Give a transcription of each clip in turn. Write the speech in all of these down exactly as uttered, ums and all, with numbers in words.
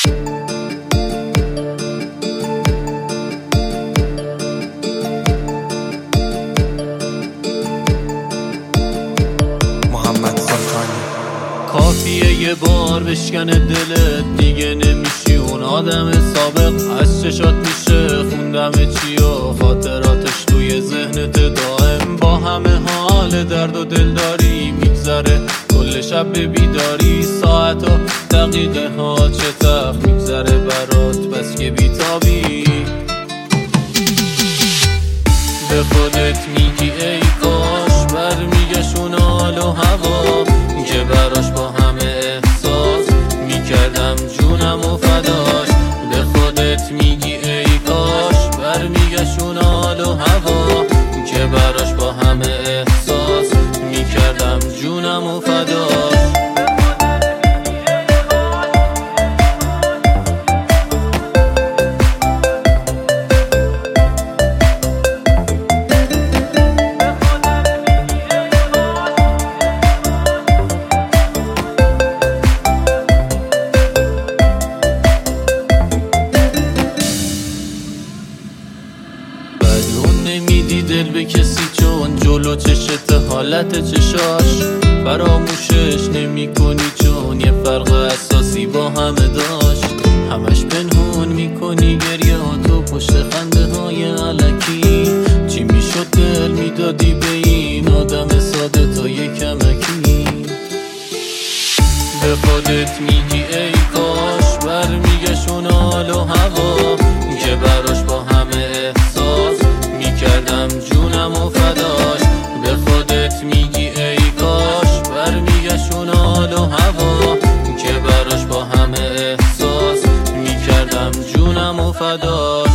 کافیه یه بار بشکنه دلت، دیگه نمیشی اون آدم سابق. از چشات میشه خوندم چی و خاطراتش توی ذهنت دائم. با همه حال درد و دلداری میگذره کل شب به بیداری. ساعت و دقیقه ها چه تخ میگذره برات بس که بیتابی. به خودت میگی ای کاش برمیگشون حال و هوا که براش با همه احساس میکردم جونم و فداش. به خودت میگی ای کاش برمیگشون حال و هوا که براش با همه احساس میکردم جونم و فداش. نمیدی دل به کسی چون جلو چشت حالت چشاش. فراموشش نمی کنی چون یه فرق اساسی با همه داشت. همش پنهون میکنی گریه ها تو پشت خنده های علکی. چی میشد دل میدادی به این آدم ساده تا یه کمکی. به خودت میگی ای کاش برمیگشون حال و هوا که براش با همه احساس میکردم جونم و فداش. به خودت میگی ای کاش برمیگشون حال و هوا که براش با همه احساس میکردم جونم و فداش.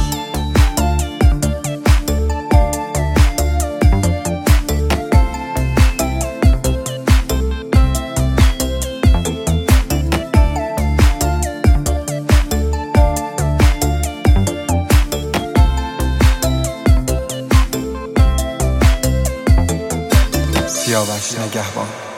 سیاوش نگهبان.